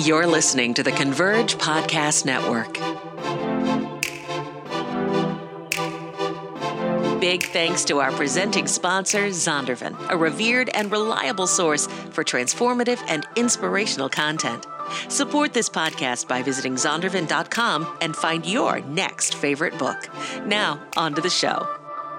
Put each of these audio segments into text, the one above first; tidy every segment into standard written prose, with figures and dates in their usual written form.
You're listening to the Converge Podcast Network. Big thanks to our presenting sponsor, Zondervan, a revered and reliable source for transformative and inspirational content. Support this podcast by visiting zondervan.com and find your next favorite book. Now, on to the show.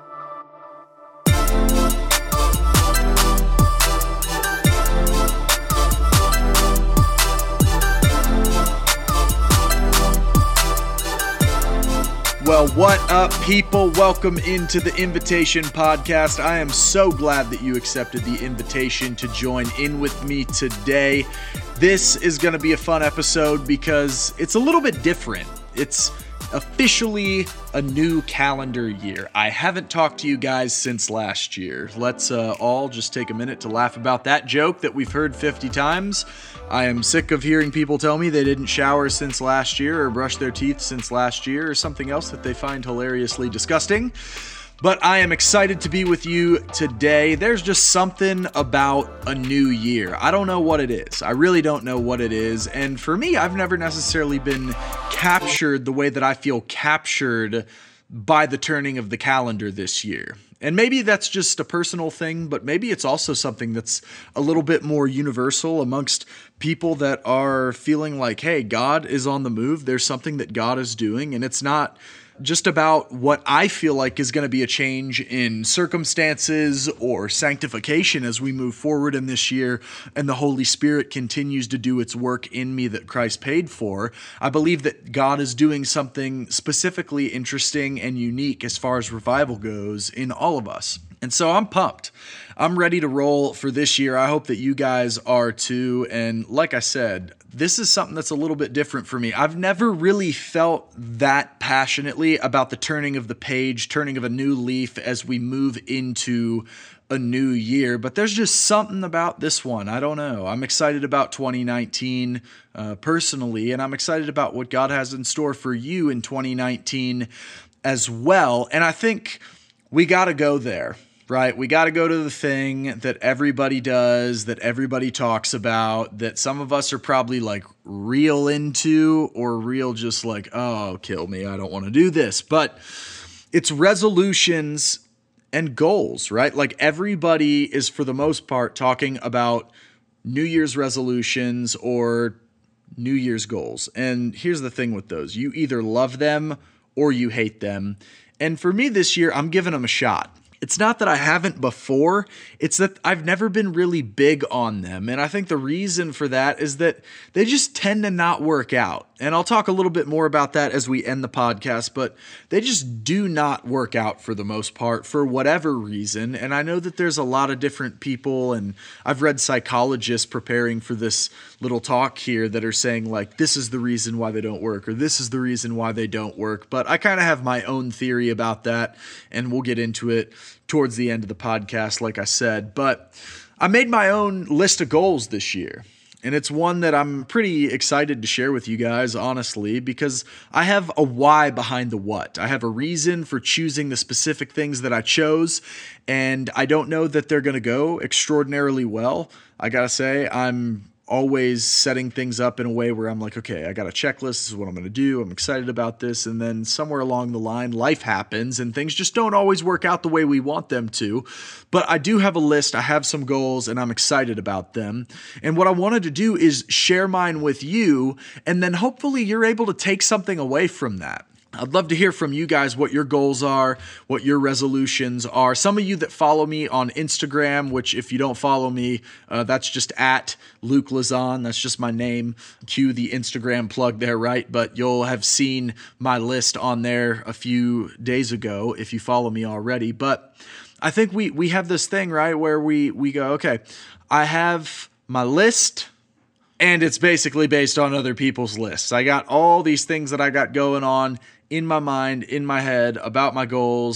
Well, what up, people? Welcome into the Invitation Podcast. I am so glad that you accepted the invitation to join in with me today. This is going to be a fun episode because it's a little bit different. It's officially a new calendar year. I haven't talked to you guys since last year. Let's all just take a minute to laugh about that joke that we've heard 50 times. I am sick of hearing people tell me they didn't shower since last year or brush their teeth since last year or something else that they find hilariously disgusting. But I am excited to be with you today. There's just something about a new year. I don't know what it is. I really don't know what it is. And for me, I've never necessarily been captured the way that I feel captured by the turning of the calendar this year. And maybe that's just a personal thing, but maybe it's also something that's a little bit more universal amongst people that are feeling like, hey, God is on the move. There's something that God is doing, and it's not just about what I feel like is going to be a change in circumstances or sanctification as we move forward in this year and the Holy Spirit continues to do its work in me that Christ paid for. I believe that God is doing something specifically interesting and unique as far as revival goes in all of us. And so I'm pumped. I'm ready to roll for this year. I hope that you guys are too. And like I said, this is something that's a little bit different for me. I've never really felt that passionately about the turning of the page, turning of a new leaf as we move into a new year. But there's just something about this one. I don't know. I'm excited about 2019 personally, and I'm excited about what God has in store for you in 2019 as well. And I think we got to go there. Right? We got to go to the thing that everybody does, that everybody talks about, that some of us are probably like real into or real just like, oh, kill me. I don't want to do this. But it's resolutions and goals, right? Like everybody is for the most part talking about New Year's resolutions or New Year's goals. And here's the thing with those. You either love them or you hate them. And for me this year, I'm giving them a shot. It's not that I haven't before, it's that I've never been really big on them. And I think the reason for that is that they just tend to not work out. And I'll talk a little bit more about that as we end the podcast, but they just do not work out for the most part for whatever reason. And I know that there's a lot of different people, and I've read psychologists preparing for this little talk here that are saying like, this is the reason why they don't work, or this is the reason why they don't work. But I kind of have my own theory about that, and we'll get into it towards the end of the podcast, like I said. But I made my own list of goals this year. And it's one that I'm pretty excited to share with you guys, honestly, because I have a why behind the what. I have a reason for choosing the specific things that I chose, and I don't know that they're going to go extraordinarily well. I got to say, I'm always setting things up in a way where I'm like, okay, I got a checklist. This is what I'm going to do. I'm excited about this. And then somewhere along the line, life happens and things just don't always work out the way we want them to. But I do have a list. I have some goals and I'm excited about them. And what I wanted to do is share mine with you. And then hopefully you're able to take something away from that. I'd love to hear from you guys what your goals are, what your resolutions are. Some of you that follow me on Instagram, which if you don't follow me, that's just at Luke Lazan. That's just my name. Cue the Instagram plug there, right? But you'll have seen my list on there a few days ago if you follow me already. But I think we have this thing, right, where we go, okay, I have my list, and it's basically based on other people's lists. I got all these things that I got going on in my mind, in my head, about my goals,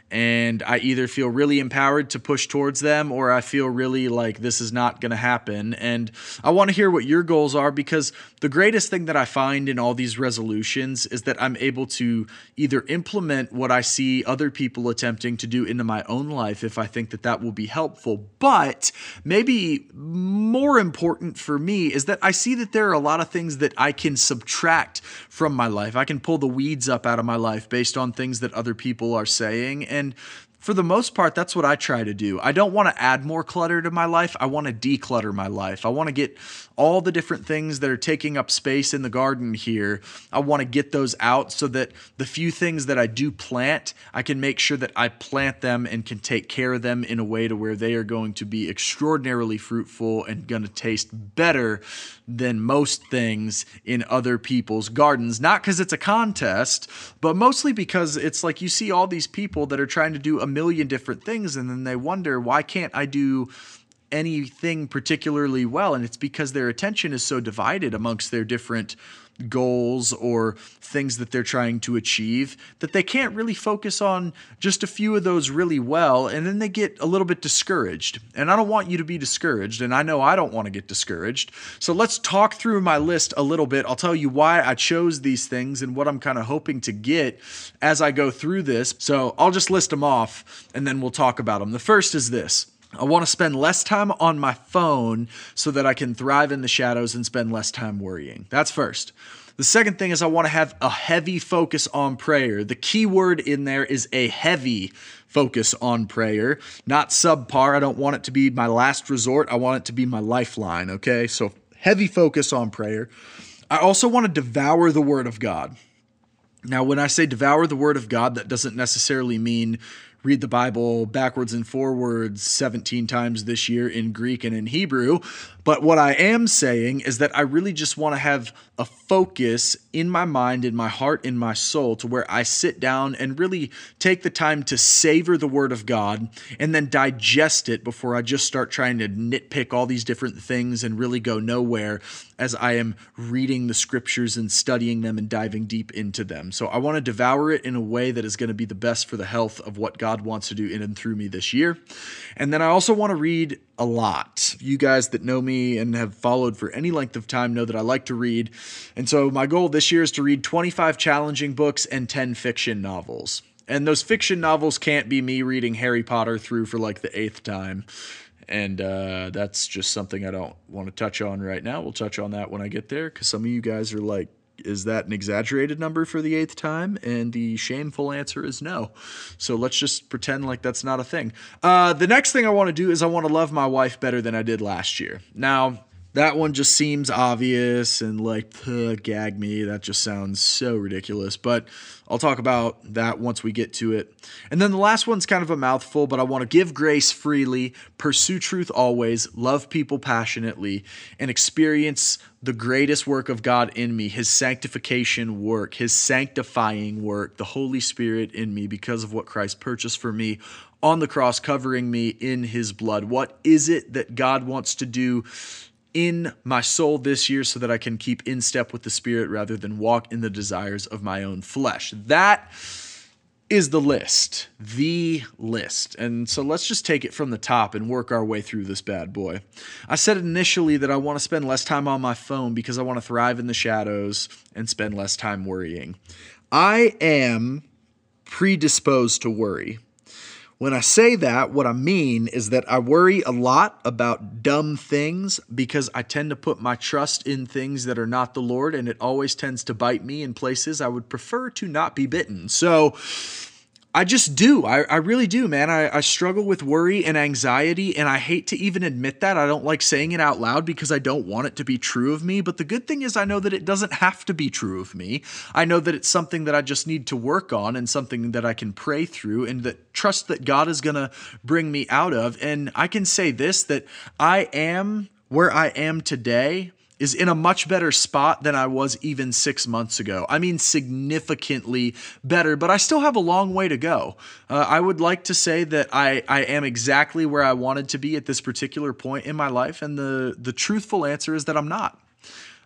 and I either feel really empowered to push towards them or I feel really like this is not going to happen. And I want to hear what your goals are, because the greatest thing that I find in all these resolutions is that I'm able to either implement what I see other people attempting to do into my own life if I think that that will be helpful. But maybe more important for me is that I see that there are a lot of things that I can subtract from my life. I can pull the weeds up out of my life based on things that other people are saying. And for the most part, that's what I try to do. I don't want to add more clutter to my life. I want to declutter my life. I want to get all the different things that are taking up space in the garden here. I want to get those out so that the few things that I do plant, I can make sure that I plant them and can take care of them in a way to where they are going to be extraordinarily fruitful and going to taste better than most things in other people's gardens. Not because it's a contest, but mostly because it's like you see all these people that are trying to do a million different things, and then they wonder, why can't I do anything particularly well? And it's because their attention is so divided amongst their different goals or things that they're trying to achieve that they can't really focus on just a few of those really well, and then they get a little bit discouraged. And I don't want you to be discouraged, and I know I don't want to get discouraged. So let's talk through my list a little bit. I'll tell you why I chose these things and what I'm kind of hoping to get as I go through this. So I'll just list them off and then we'll talk about them. The first is this. I want to spend less time on my phone so that I can thrive in the shadows and spend less time worrying. That's first. The second thing is I want to have a heavy focus on prayer. The key word in there is a heavy focus on prayer, not subpar. I don't want it to be my last resort. I want it to be my lifeline, okay? So heavy focus on prayer. I also want to devour the Word of God. Now, when I say devour the Word of God, that doesn't necessarily mean read the Bible backwards and forwards 17 times this year in Greek and in Hebrew. But what I am saying is that I really just want to have a focus in my mind, in my heart, in my soul, to where I sit down and really take the time to savor the Word of God and then digest it before I just start trying to nitpick all these different things and really go nowhere as I am reading the scriptures and studying them and diving deep into them. So I want to devour it in a way that is going to be the best for the health of what God wants to do in and through me this year. And then I also want to read a lot. You guys that know me and have followed for any length of time know that I like to read. And so my goal this year is to read 25 challenging books and 10 fiction novels. And those fiction novels can't be me reading Harry Potter through for like the 8th time. And that's just something I don't want to touch on right now. We'll touch on that when I get there, because some of you guys are like, is that an exaggerated number for the 8th time? And the shameful answer is no. So let's just pretend like that's not a thing. The next thing I want to do is I want to love my wife better than I did last year. Now, that one just seems obvious and like, gag me. That just sounds so ridiculous. But I'll talk about that once we get to it. And then the last one's kind of a mouthful, but I want to give grace freely, pursue truth always, love people passionately, and experience the greatest work of God in me, His sanctification work, His sanctifying work, the Holy Spirit in me because of what Christ purchased for me on the cross, covering me in His blood. What is it that God wants to do in my soul this year so that I can keep in step with the Spirit rather than walk in the desires of my own flesh? That is the list. And so let's just take it from the top and work our way through this bad boy. I said initially that I want to spend less time on my phone because I want to thrive in the shadows and spend less time worrying. I am predisposed to worry. When I say that, what I mean is that I worry a lot about dumb things because I tend to put my trust in things that are not the Lord, and it always tends to bite me in places I would prefer to not be bitten. So I just do. I really do, man. I struggle with worry and anxiety, and I hate to even admit that. I don't like saying it out loud because I don't want it to be true of me. But the good thing is I know that it doesn't have to be true of me. I know that it's something that I just need to work on and something that I can pray through and that trust that God is going to bring me out of. And I can say this, that I am where I am today is in a much better spot than I was even 6 months ago. I mean, significantly better, but I still have a long way to go. I would like to say that I am exactly where I wanted to be at this particular point in my life, and the truthful answer is that I'm not.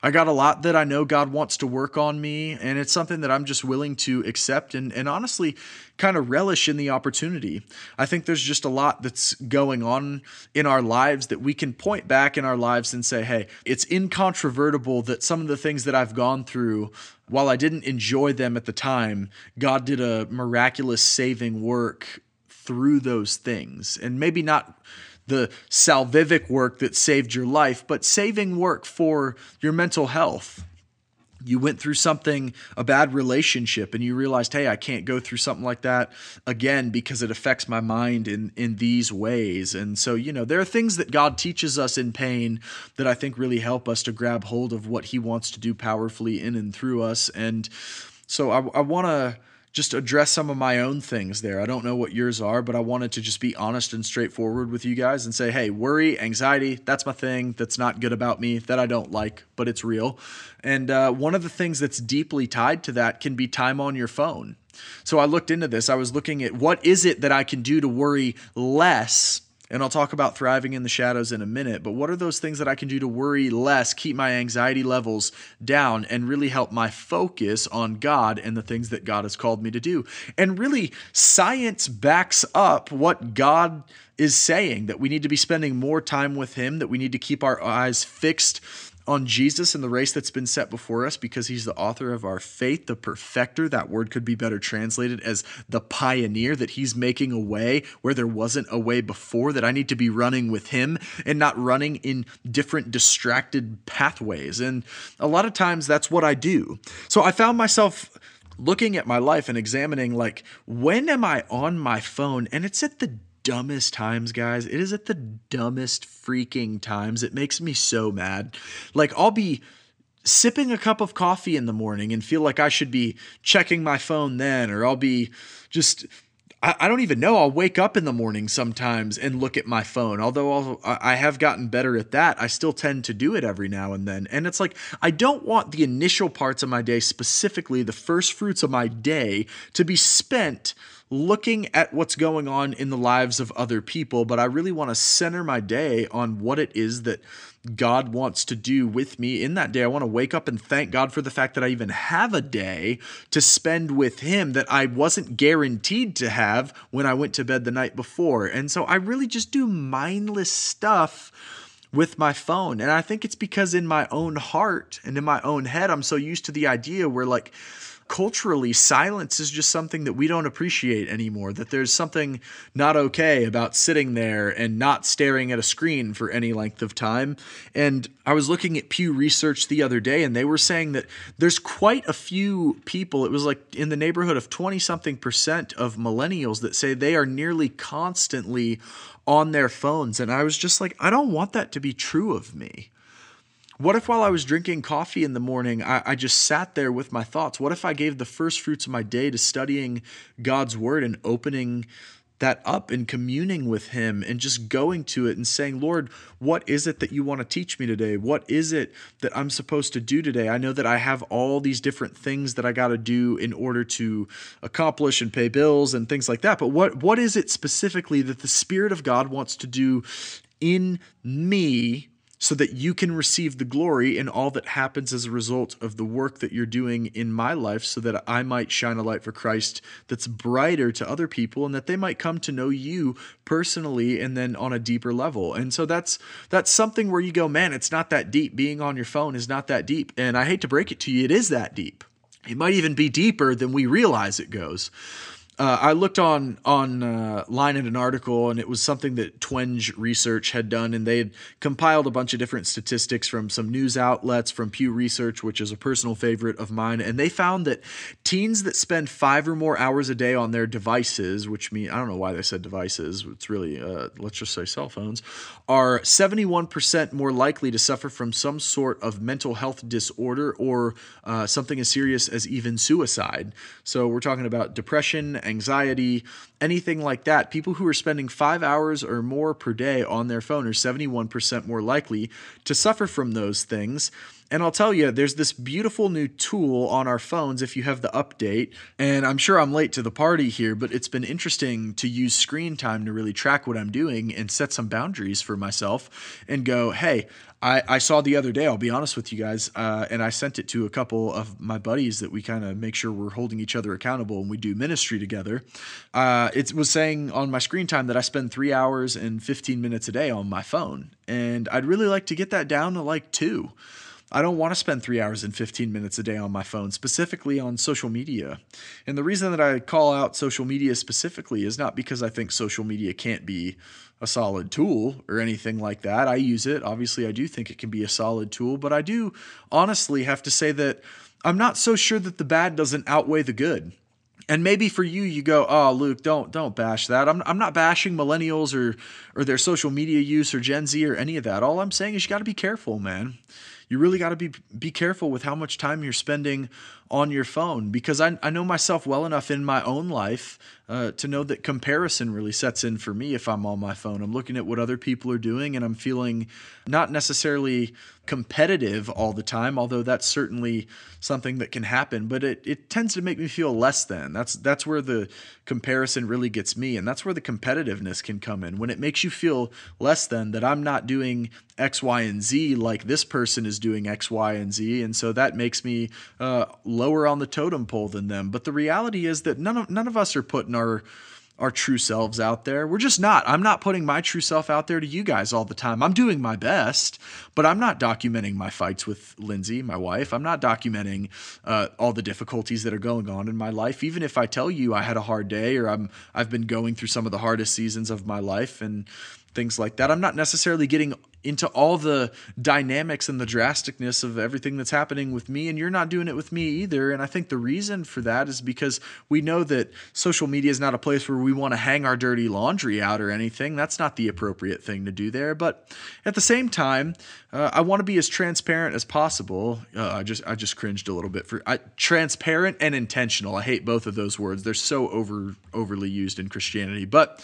I got a lot that I know God wants to work on me, and it's something that I'm just willing to accept and honestly kind of relish in the opportunity. I think there's just a lot that's going on in our lives that we can point back in our lives and say, hey, it's incontrovertible that some of the things that I've gone through, while I didn't enjoy them at the time, God did a miraculous saving work through those things. And maybe not the salvific work that saved your life, but saving work for your mental health. You went through something, a bad relationship, and you realized, hey, I can't go through something like that again because it affects my mind in these ways. And so, there are things that God teaches us in pain that I think really help us to grab hold of what he wants to do powerfully in and through us. And so I want to just address some of my own things there. I don't know what yours are, but I wanted to just be honest and straightforward with you guys and say, hey, worry, anxiety, that's my thing. That's not good about me, that I don't like, but it's real. And one of the things that's deeply tied to that can be time on your phone. So I looked into this. I was looking at what is it that I can do to worry less. And I'll talk about thriving in the shadows in a minute, but what are those things that I can do to worry less, keep my anxiety levels down, and really help my focus on God and the things that God has called me to do? And really, science backs up what God is saying, that we need to be spending more time with him, that we need to keep our eyes fixed on Jesus and the race that's been set before us, because he's the author of our faith, the perfecter. That word could be better translated as the pioneer, that he's making a way where there wasn't a way before, that I need to be running with him and not running in different distracted pathways. And a lot of times that's what I do. So I found myself looking at my life and examining, when am I on my phone? And it's at the dumbest times, guys. It is at the dumbest freaking times. It makes me so mad. I'll be sipping a cup of coffee in the morning and feel like I should be checking my phone then, or I'll be just, I don't even know. I'll wake up in the morning sometimes and look at my phone. Although I have gotten better at that, I still tend to do it every now and then. And it's I don't want the initial parts of my day, specifically the first fruits of my day, to be spent looking at what's going on in the lives of other people, but I really want to center my day on what it is that God wants to do with me in that day. I want to wake up and thank God for the fact that I even have a day to spend with him that I wasn't guaranteed to have when I went to bed the night before. And so I really just do mindless stuff with my phone. And I think it's because in my own heart and in my own head, I'm so used to the idea where culturally, silence is just something that we don't appreciate anymore, that there's something not okay about sitting there and not staring at a screen for any length of time. And I was looking at Pew Research the other day, and they were saying that there's quite a few people, it was in the neighborhood of 20-something% of millennials that say they are nearly constantly on their phones. And I was just I don't want that to be true of me. What if while I was drinking coffee in the morning, I just sat there with my thoughts? What if I gave the first fruits of my day to studying God's word and opening that up and communing with him and just going to it and saying, Lord, what is it that you want to teach me today? What is it that I'm supposed to do today? I know that I have all these different things that I got to do in order to accomplish and pay bills and things like that. But what is it specifically that the Spirit of God wants to do in me, so that you can receive the glory in all that happens as a result of the work that you're doing in my life, so that I might shine a light for Christ that's brighter to other people, and that they might come to know you personally and then on a deeper level. And so that's something where you go, man, it's not that deep. Being on your phone is not that deep. And I hate to break it to you, it is that deep. It might even be deeper than we realize it goes. I looked online at an article, and it was something that Twenge Research had done, and they had compiled a bunch of different statistics from some news outlets, from Pew Research, which is a personal favorite of mine, and they found that teens that spend 5 or more hours a day on their devices, which mean I don't know why they said devices, it's really, let's just say cell phones, are 71% more likely to suffer from some sort of mental health disorder or something as serious as even suicide. So we're talking about depression, anxiety, anything like that. People who are spending 5 hours or more per day on their phone are 71% more likely to suffer from those things. And I'll tell you, there's this beautiful new tool on our phones if you have the update. And I'm sure I'm late to the party here, but it's been interesting to use screen time to really track what I'm doing and set some boundaries for myself and go, hey, I saw the other day, I'll be honest with you guys, and I sent it to a couple of my buddies that we kind of make sure we're holding each other accountable and we do ministry together. It was saying on my screen time that I spend 3 hours and 15 minutes a day on my phone. And I'd really like to get that down to like 2. I don't want to spend 3 hours and 15 minutes a day on my phone, specifically on social media. And the reason that I call out social media specifically is not because I think social media can't be a solid tool or anything like that. I use it. Obviously, I do think it can be a solid tool, but I do honestly have to say that I'm not so sure that the bad doesn't outweigh the good. And maybe for you, you go, oh, Luke, don't bash that. I'm not bashing millennials or their social media use or Gen Z or any of that. All I'm saying is you got to be careful, man. You really got to be careful with how much time you're spending on your phone, because I know myself well enough in my own life to know that comparison really sets in for me if I'm on my phone. I'm looking at what other people are doing and I'm feeling not necessarily competitive all the time, although that's certainly something that can happen, but it tends to make me feel less than. That's where the comparison really gets me, and that's where the competitiveness can come in. When it makes you feel less than, that I'm not doing X, Y, and Z like this person is doing X, Y, and Z, and so that makes me lower on the totem pole than them. But the reality is that none of us are putting our true selves out there. We're just not. I'm not putting my true self out there to you guys all the time. I'm doing my best, but I'm not documenting my fights with Lindsay, my wife. I'm not documenting all the difficulties that are going on in my life. Even if I tell you I had a hard day or I've been going through some of the hardest seasons of my life and things like that, I'm not necessarily getting into all the dynamics and the drasticness of everything that's happening with me, and you're not doing it with me either. And I think the reason for that is because we know that social media is not a place where we want to hang our dirty laundry out or anything. That's not the appropriate thing to do there. But at the same time, I want to be as transparent as possible. I just cringed a little bit for transparent and intentional. I hate both of those words. They're so overly used in Christianity, but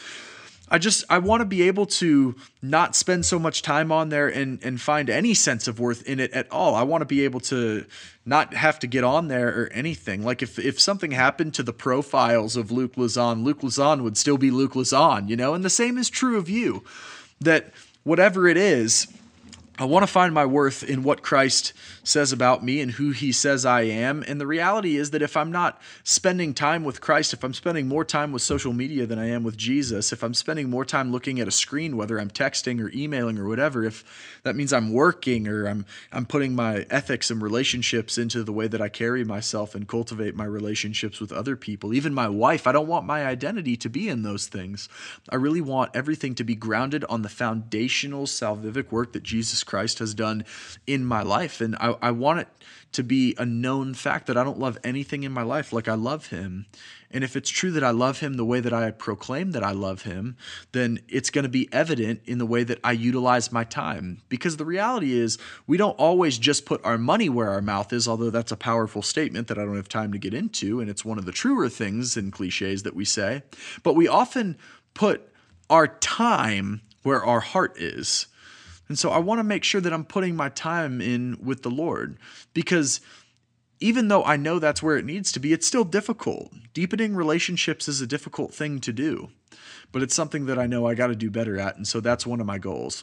I want to be able to not spend so much time on there and find any sense of worth in it at all. I want to be able to not have to get on there or anything. Like if something happened to the profiles of Luke Luzon would still be Luke Luzon, And the same is true of you, that whatever it is, I want to find my worth in what Christ says about me and who he says I am. And the reality is that if I'm not spending time with Christ, if I'm spending more time with social media than I am with Jesus, if I'm spending more time looking at a screen, whether I'm texting or emailing or whatever, if that means I'm working or I'm putting my ethics and relationships into the way that I carry myself and cultivate my relationships with other people, even my wife, I don't want my identity to be in those things. I really want everything to be grounded on the foundational salvific work that Jesus Christ has done in my life. And I want it to be a known fact that I don't love anything in my life like I love him. And if it's true that I love him the way that I proclaim that I love him, then it's going to be evident in the way that I utilize my time. Because the reality is we don't always just put our money where our mouth is, although that's a powerful statement that I don't have time to get into. And it's one of the truer things and cliches that we say. But we often put our time where our heart is. And so I want to make sure that I'm putting my time in with the Lord, because even though I know that's where it needs to be, it's still difficult. Deepening relationships is a difficult thing to do, but it's something that I know I got to do better at. And so that's one of my goals.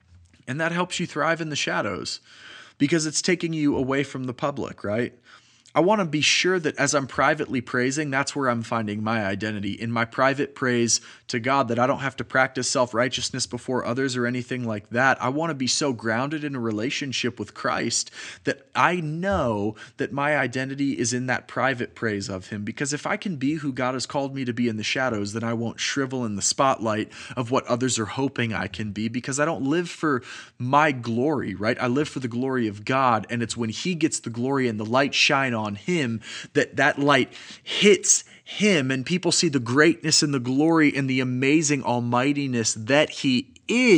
And that helps you thrive in the shadows because it's taking you away from the public, right? I want to be sure that as I'm privately praising, that's where I'm finding my identity, in my private praise to God, that I don't have to practice self-righteousness before others or anything like that. I want to be so grounded in a relationship with Christ that I know that my identity is in that private praise of him. Because if I can be who God has called me to be in the shadows, then I won't shrivel in the spotlight of what others are hoping I can be, because I don't live for my glory, right? I live for the glory of God, and it's when he gets the glory and the light shine on him that light hits him and people see the greatness and the glory and the amazing almightiness that he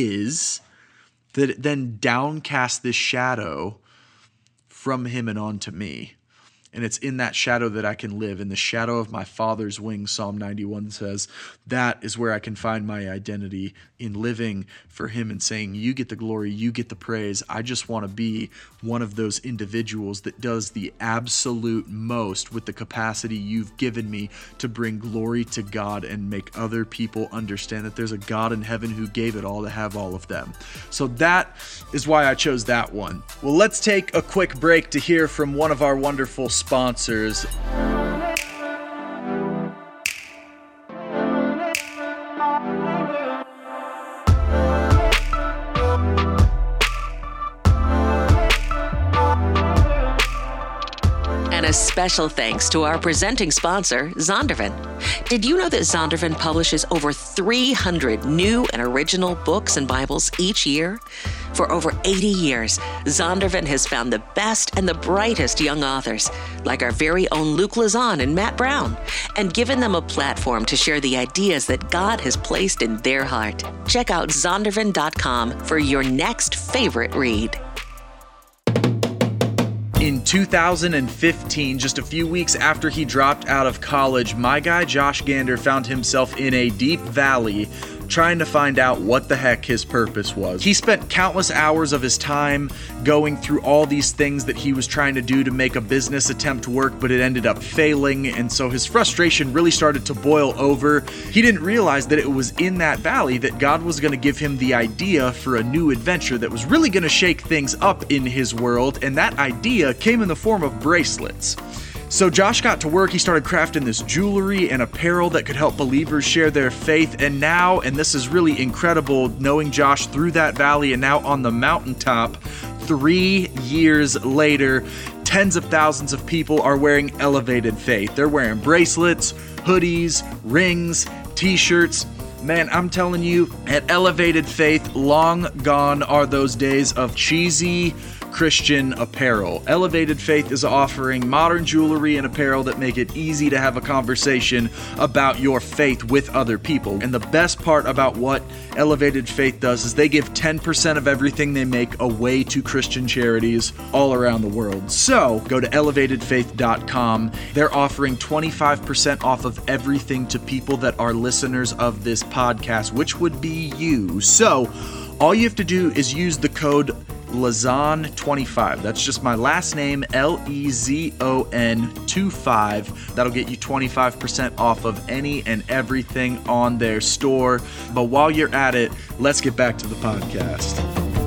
is, that it then downcast this shadow from him and onto me. And it's in that shadow that I can live. In the shadow of my Father's wings, Psalm 91 says, that is where I can find my identity, in living for him and saying, you get the glory, you get the praise. I just want to be one of those individuals that does the absolute most with the capacity you've given me to bring glory to God and make other people understand that there's a God in heaven who gave it all to have all of them. So that is why I chose that one. Well, let's take a quick break to hear from one of our wonderful sponsors. And a special thanks to our presenting sponsor, Zondervan. Did you know that Zondervan publishes over 300 new and original books and Bibles each year? For over 80 years, Zondervan has found the best and the brightest young authors, like our very own Luke Lazan and Matt Brown, and given them a platform to share the ideas that God has placed in their heart. Check out Zondervan.com for your next favorite read. In 2015, just a few weeks after he dropped out of college, my guy Josh Gander found himself in a deep valley trying to find out what the heck his purpose was. He spent countless hours of his time going through all these things that he was trying to do to make a business attempt work, but it ended up failing, and so his frustration really started to boil over. He didn't realize that it was in that valley that God was going to give him the idea for a new adventure that was really going to shake things up in his world, and that idea came in the form of bracelets. So Josh got to work. He started crafting this jewelry and apparel that could help believers share their faith. And now, and this is really incredible, knowing Josh through that valley and now on the mountaintop, 3 years later, tens of thousands of people are wearing Elevated Faith. They're wearing bracelets, hoodies, rings, t-shirts. Man, I'm telling you, at Elevated Faith, long gone are those days of cheesy Christian apparel. Elevated Faith is offering modern jewelry and apparel that make it easy to have a conversation about your faith with other people. And the best part about what Elevated Faith does is they give 10% of everything they make away to Christian charities all around the world. So go to elevatedfaith.com. They're offering 25% off of everything to people that are listeners of this podcast, which would be you. So all you have to do is use the code Lazon25. That's just my last name, LEZON25. That'll get you 25% off of any and everything on their store. But while you're at it, let's get back to the podcast.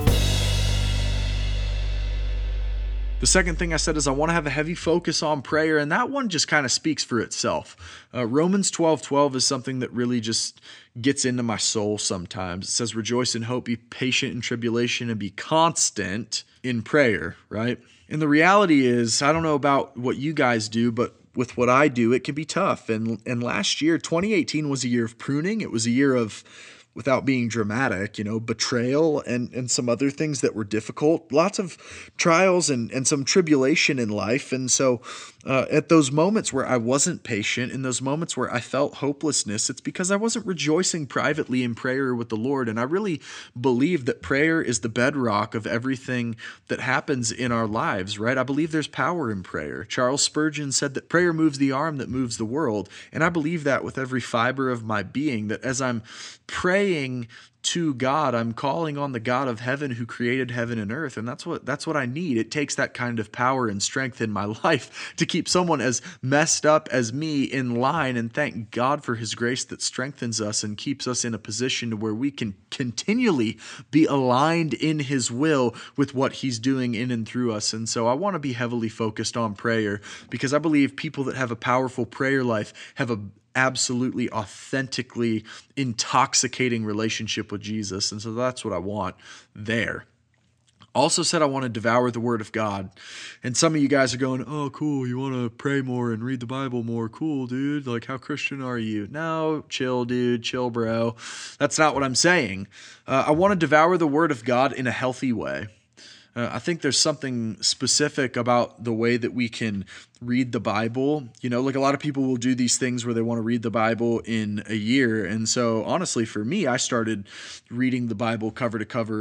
The second thing I said is I want to have a heavy focus on prayer, and that one just kind of speaks for itself. Romans 12:12 is something that really just gets into my soul sometimes. It says, rejoice in hope, be patient in tribulation, and be constant in prayer, right? And the reality is, I don't know about what you guys do, but with what I do, it can be tough. And last year, 2018 was a year of pruning. It was a year of, without being dramatic, betrayal and some other things that were difficult, lots of trials and some tribulation in life. And so at those moments where I wasn't patient, in those moments where I felt hopelessness, it's because I wasn't rejoicing privately in prayer with the Lord. And I really believe that prayer is the bedrock of everything that happens in our lives, right? I believe there's power in prayer. Charles Spurgeon said that prayer moves the arm that moves the world. And I believe that with every fiber of my being, that as I'm praying to God, I'm calling on the God of heaven who created heaven and earth. And that's what I need. It takes that kind of power and strength in my life to keep someone as messed up as me in line, and thank God for his grace that strengthens us and keeps us in a position where we can continually be aligned in his will with what he's doing in and through us. And so I want to be heavily focused on prayer, because I believe people that have a powerful prayer life have a absolutely authentically intoxicating relationship with Jesus. And so that's what I want there. Also said I want to devour the Word of God. And some of you guys are going, oh, cool, you want to pray more and read the Bible more. Cool, dude. Like, how Christian are you? No, chill, dude. Chill, bro. That's not what I'm saying. I want to devour the Word of God in a healthy way. I think there's something specific about the way that we can read the Bible. Like a lot of people will do these things where they want to read the Bible in a year. And so honestly, for me, I started reading the Bible cover to cover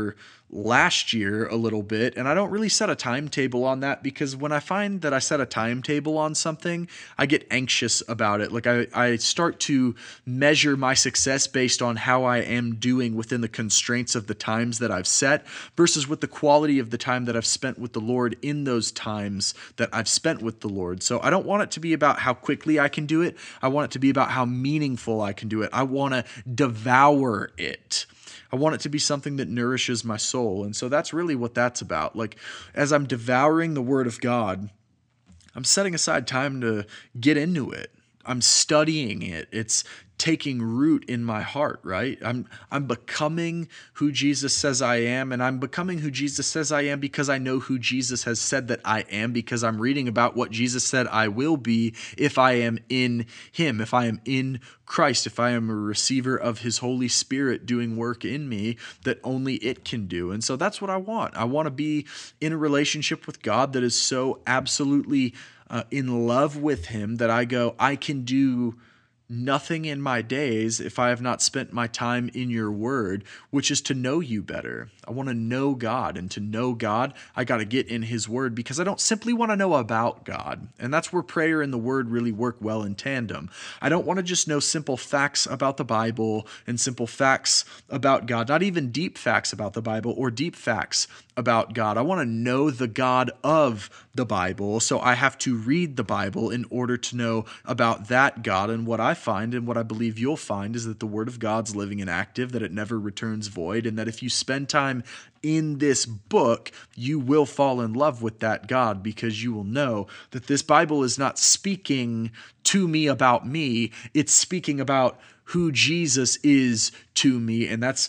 last year a little bit, and I don't really set a timetable on that, because when I find that I set a timetable on something, I get anxious about it. Like I start to measure my success based on how I am doing within the constraints of the times that I've set versus with the quality of the time that I've spent with the Lord in those times that I've spent with the Lord. So I don't want it to be about how quickly I can do it. I want it to be about how meaningful I can do it. I want to devour it. I want it to be something that nourishes my soul. And so that's really what that's about. Like, as I'm devouring the Word of God, I'm setting aside time to get into it. I'm studying it. It's taking root in my heart, right? I'm becoming who Jesus says I am, and I'm becoming who Jesus says I am because I know who Jesus has said that I am, because I'm reading about what Jesus said I will be if I am in Him, if I am in Christ, if I am a receiver of His Holy Spirit doing work in me that only it can do. And so that's what I want. I want to be in a relationship with God that is so absolutely in love with Him that I go, I can do nothing in my days if I have not spent my time in your word, which is to know you better. I want to know God, and to know God, I got to get in His word, because I don't simply want to know about God. And that's where prayer and the word really work well in tandem. I don't want to just know simple facts about the Bible and simple facts about God, not even deep facts about the Bible or deep facts about God. I want to know the God of the Bible. So I have to read the Bible in order to know about that God. And what I find, and what I believe you'll find, is that the Word of God's living and active, that it never returns void, and that if you spend time in this book, you will fall in love with that God, because you will know that this Bible is not speaking to me about me. It's speaking about who Jesus is to me, and that's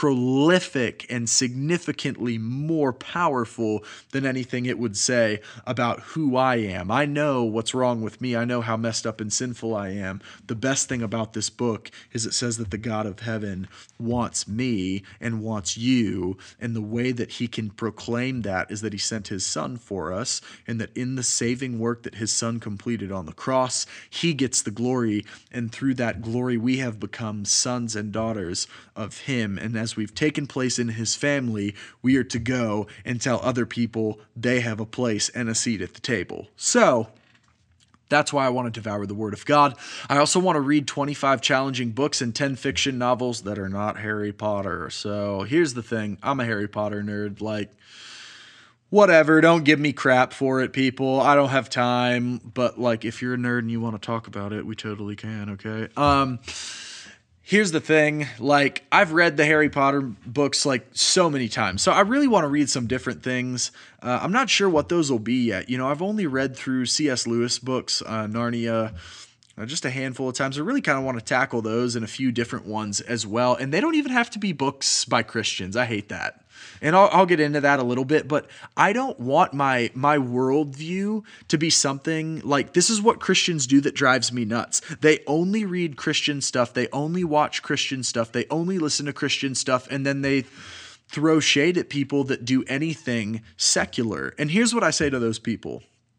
prolific and significantly more powerful than anything it would say about who I am. I know what's wrong with me. I know how messed up and sinful I am. The best thing about this book is it says that the God of heaven wants me and wants you, and the way that He can proclaim that is that He sent His Son for us, and that in the saving work that His Son completed on the cross, He gets the glory, and through that glory we have become sons and daughters of Him. And as we've taken place in His family, we are to go and tell other people they have a place and a seat at the table. So that's why I want to devour the Word of God. I also want to read 25 challenging books and 10 fiction novels that are not Harry Potter. So here's the thing. I'm a Harry Potter nerd. Like, whatever, don't give me crap for it, people. I don't have time. But like, if you're a nerd and you want to talk about it, we totally can, okay? Here's the thing, like, I've read the Harry Potter books like so many times, so I really want to read some different things. I'm not sure what those will be yet. You know, I've only read through C.S. Lewis books, Narnia, just a handful of times. I really kind of want to tackle those and a few different ones as well, and they don't even have to be books by Christians. I hate that. And I'll get into that a little bit, but I don't want my worldview to be something like, this is what Christians do that drives me nuts. They only read Christian stuff. They only watch Christian stuff. They only listen to Christian stuff. And then they throw shade at people that do anything secular. And here's what I say to those people.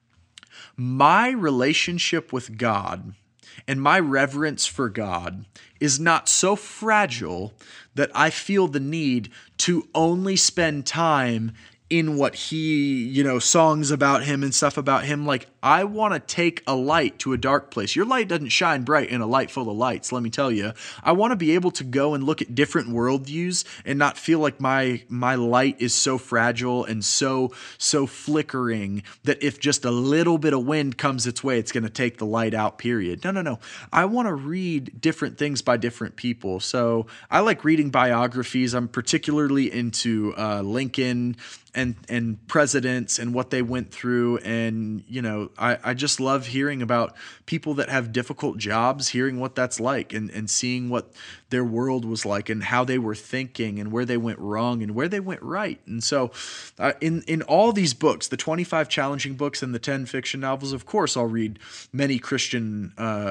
My relationship with God and my reverence for God is not so fragile that I feel the need to only spend time in what He, songs about Him and stuff about Him. Like, I want to take a light to a dark place. Your light doesn't shine bright in a light full of lights, let me tell you. I want to be able to go and look at different worldviews and not feel like my light is so fragile and so flickering that if just a little bit of wind comes its way, it's going to take the light out, period. No. I want to read different things by different people. So I like reading biographies. I'm particularly into Lincoln and presidents and what they went through. And, I just love hearing about people that have difficult jobs, hearing what that's like and seeing what their world was like and how they were thinking and where they went wrong and where they went right. And so in all these books, the 25 challenging books and the 10 fiction novels, of course, I'll read many Christian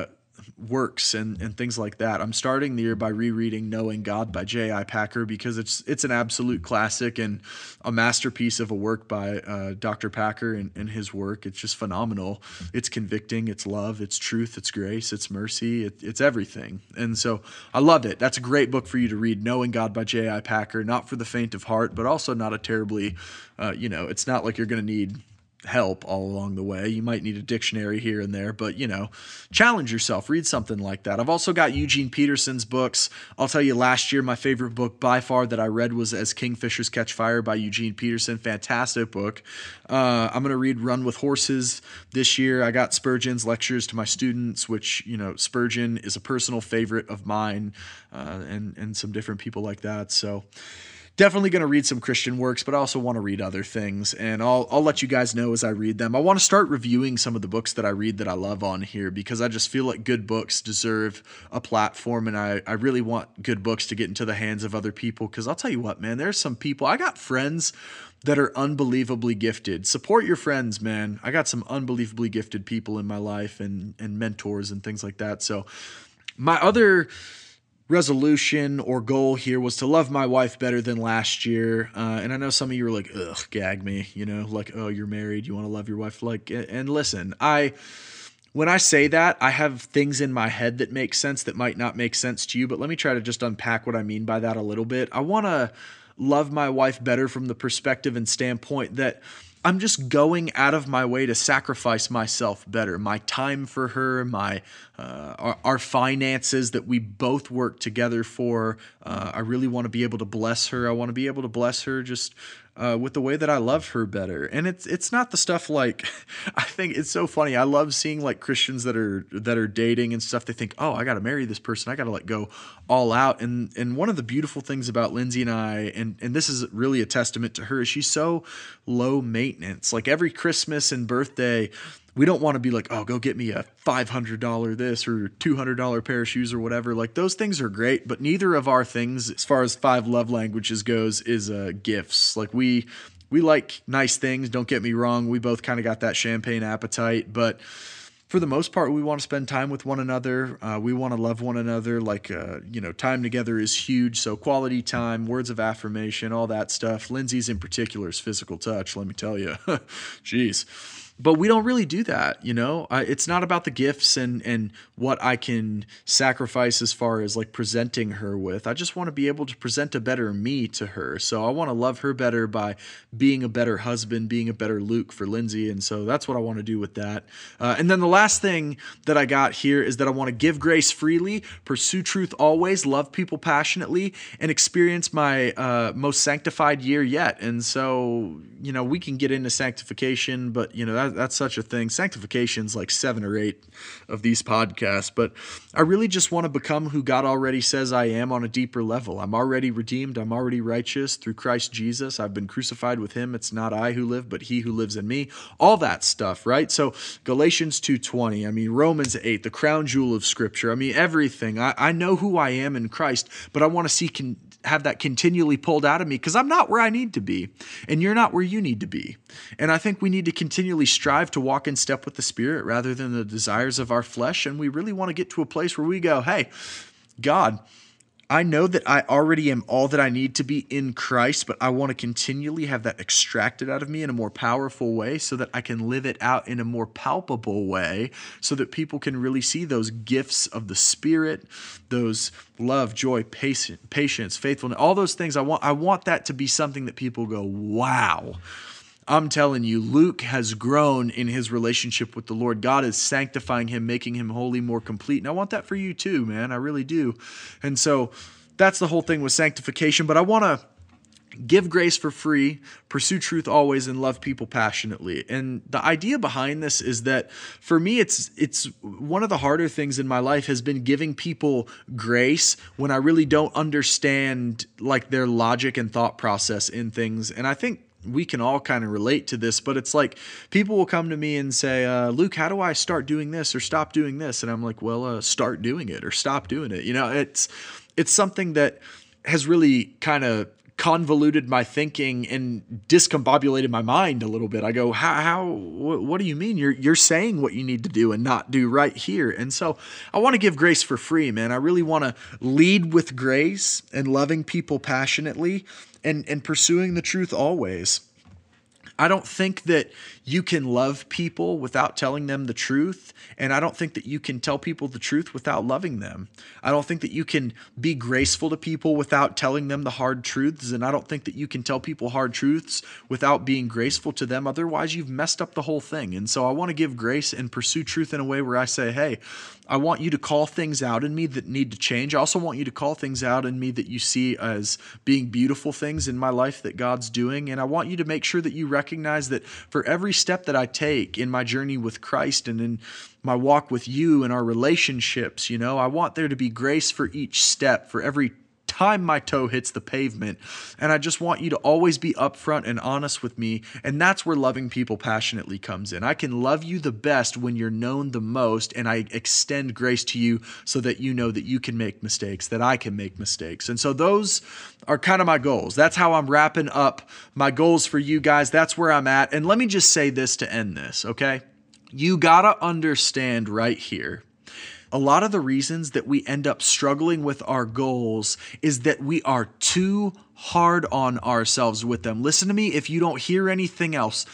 works and things like that. I'm starting the year by rereading Knowing God by J.I. Packer because it's an absolute classic and a masterpiece of a work by Dr. Packer and his work. It's just phenomenal. It's convicting, it's love, it's truth, it's grace, it's mercy, it's everything. And so I love it. That's a great book for you to read, Knowing God by J.I. Packer. Not for the faint of heart, but also not a terribly, it's not like you're going to need help all along the way. You might need a dictionary here and there, but challenge yourself, read something like that. I've also got Eugene Peterson's books. I'll tell you, last year my favorite book by far that I read was As Kingfishers Catch Fire by Eugene Peterson. Fantastic book. I'm going to read Run with Horses this year. I got Spurgeon's Lectures to My Students, which Spurgeon is a personal favorite of mine, and some different people like that. So definitely going to read some Christian works, but I also want to read other things, and I'll let you guys know as I read them. I want to start reviewing some of the books that I read that I love on here because I just feel like good books deserve a platform, and I really want good books to get into the hands of other people because I'll tell you what, man, there's some people, I got friends that are unbelievably gifted. Support your friends, man. I got some unbelievably gifted people in my life and mentors and things like that. So my other resolution or goal here was to love my wife better than last year. And I know some of you are like, ugh, gag me, like, oh, you're married, you want to love your wife. And listen, when I say that, I have things in my head that make sense that might not make sense to you, but let me try to just unpack what I mean by that a little bit. I want to love my wife better from the perspective and standpoint that I'm just going out of my way to sacrifice myself better, my time for her, our finances that we both work together for. I really want to be able to bless her. I want to be able to bless her just with the way that I love her better. And it's not the stuff like, I think it's so funny. I love seeing like Christians that are dating and stuff. They think, oh, I got to marry this person. I got to like go all out. And one of the beautiful things about Lindsay and I, and this is really a testament to her, is she's so low maintenance. Like every Christmas and birthday, we don't want to be like, oh, go get me a $500 this or $200 pair of shoes or whatever. Like those things are great, but neither of our things, as far as 5 love languages goes, is gifts. Like we like nice things. Don't get me wrong. We both kind of got that champagne appetite, but for the most part, we want to spend time with one another. We want to love one another. Like, time together is huge. So quality time, words of affirmation, all that stuff. Lindsay's in particular is physical touch. Let me tell you, jeez. But we don't really do that, It's not about the gifts and what I can sacrifice as far as like presenting her with. I just want to be able to present a better me to her. So I want to love her better by being a better husband, being a better Luke for Lindsay. And so that's what I want to do with that. And then the last thing that I got here is that I want to give grace freely, pursue truth always, love people passionately, and experience my most sanctified year yet. And so, we can get into sanctification, but, that's such a thing. Sanctification's like 7 or 8 of these podcasts, but I really just want to become who God already says I am on a deeper level. I'm already redeemed. I'm already righteous through Christ Jesus. I've been crucified with him. It's not I who live, but he who lives in me. All that stuff, right? So Galatians 2:20, Romans 8, the crown jewel of Scripture. Everything. I know who I am in Christ, but I want to have that continually pulled out of me because I'm not where I need to be, and you're not where you need to be. And I think we need to continually strive to walk in step with the Spirit rather than the desires of our flesh. And we really want to get to a place where we go, hey, God, I know that I already am all that I need to be in Christ, but I want to continually have that extracted out of me in a more powerful way so that I can live it out in a more palpable way so that people can really see those gifts of the Spirit, those love, joy, patience, faithfulness, all those things. I want that to be something that people go, wow. I'm telling you, Luke has grown in his relationship with the Lord. God is sanctifying him, making him holy, more complete. And I want that for you too, man. I really do. And so that's the whole thing with sanctification. But I want to give grace for free, pursue truth always, and love people passionately. And the idea behind this is that for me, it's one of the harder things in my life has been giving people grace when I really don't understand like their logic and thought process in things. And I think we can all kind of relate to this, but it's like people will come to me and say, Luke, how do I start doing this or stop doing this? And I'm like, well, start doing it or stop doing it. It's something that has really kind of convoluted my thinking and discombobulated my mind a little bit. I go, what do you mean? You're saying what you need to do and not do right here. And so I want to give grace for free, man. I really want to lead with grace and loving people passionately and pursuing the truth always. I don't think that you can love people without telling them the truth, and I don't think that you can tell people the truth without loving them. I don't think that you can be graceful to people without telling them the hard truths, and I don't think that you can tell people hard truths without being graceful to them. Otherwise, you've messed up the whole thing. And so I want to give grace and pursue truth in a way where I say, hey, I want you to call things out in me that need to change. I also want you to call things out in me that you see as being beautiful things in my life that God's doing. And I want you to make sure that you recognize that for every step that I take in my journey with Christ and in my walk with you and our relationships, I want there to be grace for each step, for every time my toe hits the pavement. And I just want you to always be upfront and honest with me. And that's where loving people passionately comes in. I can love you the best when you're known the most, and I extend grace to you so that you know that you can make mistakes, that I can make mistakes. And so those are kind of my goals. That's how I'm wrapping up my goals for you guys. That's where I'm at. And let me just say this to end this, okay? You gotta understand right here, a lot of the reasons that we end up struggling with our goals is that we are too hard on ourselves with them. Listen to me, if you don't hear anything else,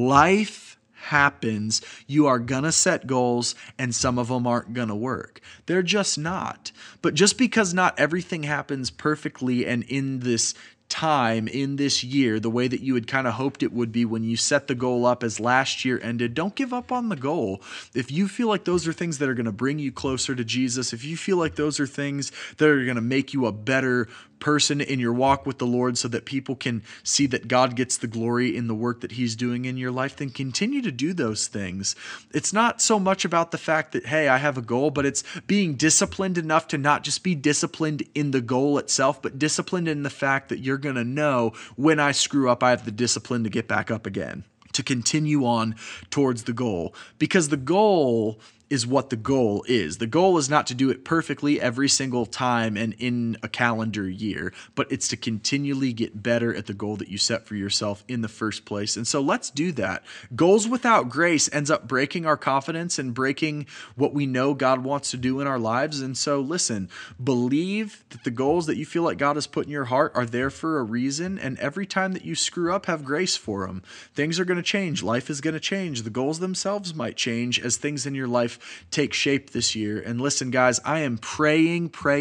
life happens. You are gonna set goals and some of them aren't gonna work. They're just not. But just because not everything happens perfectly and in this time in this year, the way that you had kind of hoped it would be when you set the goal up as last year ended, don't give up on the goal. If you feel like those are things that are going to bring you closer to Jesus, if you feel like those are things that are going to make you a better person in your walk with the Lord so that people can see that God gets the glory in the work that he's doing in your life, then continue to do those things. It's not so much about the fact that, hey, I have a goal, but it's being disciplined enough to not just be disciplined in the goal itself, but disciplined in the fact that you're going to know when I screw up, I have the discipline to get back up again, to continue on towards the goal. Because the goal is what the goal is. The goal is not to do it perfectly every single time and in a calendar year, but it's to continually get better at the goal that you set for yourself in the first place. And so let's do that. Goals without grace ends up breaking our confidence and breaking what we know God wants to do in our lives. And so listen, believe that the goals that you feel like God has put in your heart are there for a reason. And every time that you screw up, have grace for them. Things are going to change. Life is going to change. The goals themselves might change as things in your life take shape this year. And listen, guys, I am praying for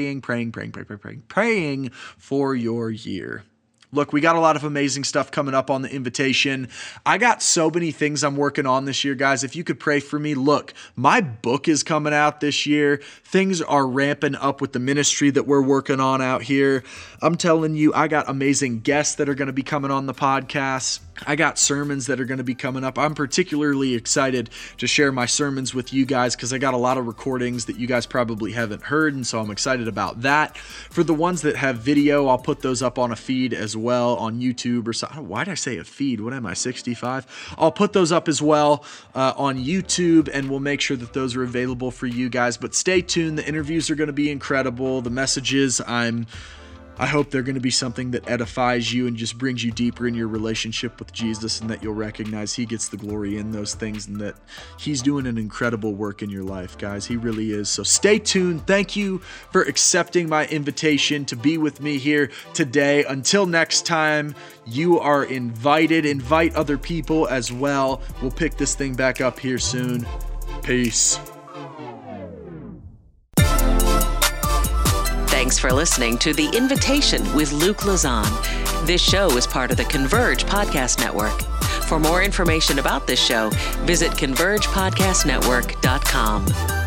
your year. Look, we got a lot of amazing stuff coming up on the invitation. I got so many things I'm working on this year, guys. If you could pray for me, look, my book is coming out this year. Things are ramping up with the ministry that we're working on out here. I'm telling you, I got amazing guests that are going to be coming on the podcast. I got sermons that are going to be coming up. I'm particularly excited to share my sermons with you guys because I got a lot of recordings that you guys probably haven't heard, and so I'm excited about that. For the ones that have video, I'll put those up on a feed as well on YouTube or something. Why did I say a feed? What am I, 65? I'll put those up as well on YouTube, and we'll make sure that those are available for you guys. But stay tuned. The interviews are going to be incredible. The messages, I hope they're going to be something that edifies you and just brings you deeper in your relationship with Jesus, and that you'll recognize he gets the glory in those things and that he's doing an incredible work in your life, guys. He really is. So stay tuned. Thank you for accepting my invitation to be with me here today. Until next time, you are invited. Invite other people as well. We'll pick this thing back up here soon. Peace. Thanks for listening to The Invitation with Luke Lazan. This show is part of the Converge Podcast Network. For more information about this show, visit convergepodcastnetwork.com.